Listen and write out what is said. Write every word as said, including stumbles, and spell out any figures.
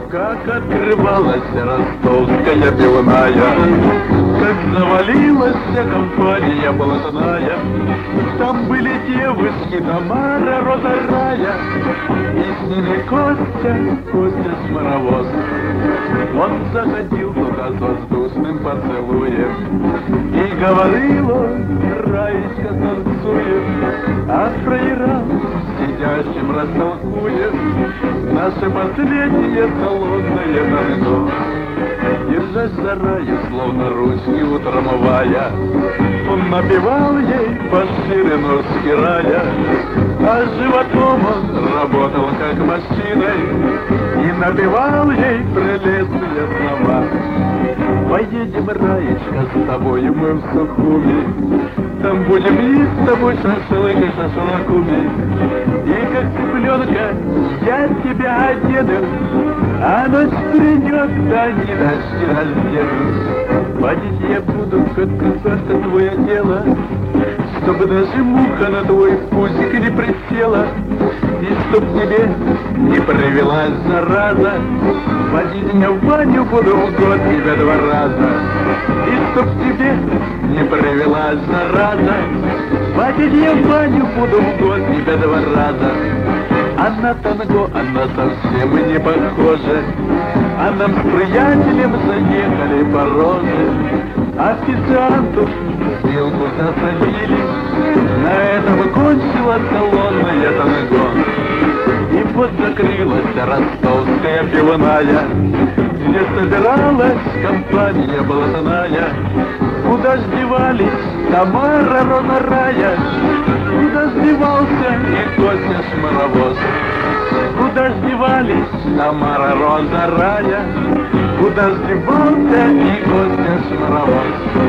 Как открывалась ростовская пивная, как завалилась вся компания блатная. Там были девушки Тамара, Роза, Рая, и с ними Костя, Костя Смаровоз. Он заходил туда с воздушным поцелуем и говорил он: Раечка танцует, а фраерам сидящим растолкуем наше последнее холодное танго. Держась за Раю, словно ручки утрамовая, он напевал ей пошире стирая, а животом он работал как машиной и напевал ей прелестные слова. Поедем, Раечка, с тобой мы в Сухуми, там будем есть с тобой шашлык и шашлыкуми. И как цыпленка я тебя одену, а ночь придет, да ни ночь не раздену. Водить я буду, как красота твое тело, чтобы даже муха на твой пузик не присела, и чтоб тебе не привелась зараза. Водить я в баню буду в год тебя два раза, и чтоб тебе не привелась зараза. Водить я в баню буду в год тебя два раза. А на танго она совсем не похожа, а нам с приятелем заехали по розе. Официанту вилку засолили, на этом кончилась салонная танго. И вот закрылась ростовская пивная, где собиралась компания блатная. Куда ж девались Тамара, Роза, Рая, куда ж девался и Костя Смаровоз? Куда ж девались Тамара, Роза, Рая, куда ж девался и Костя Смаровоз?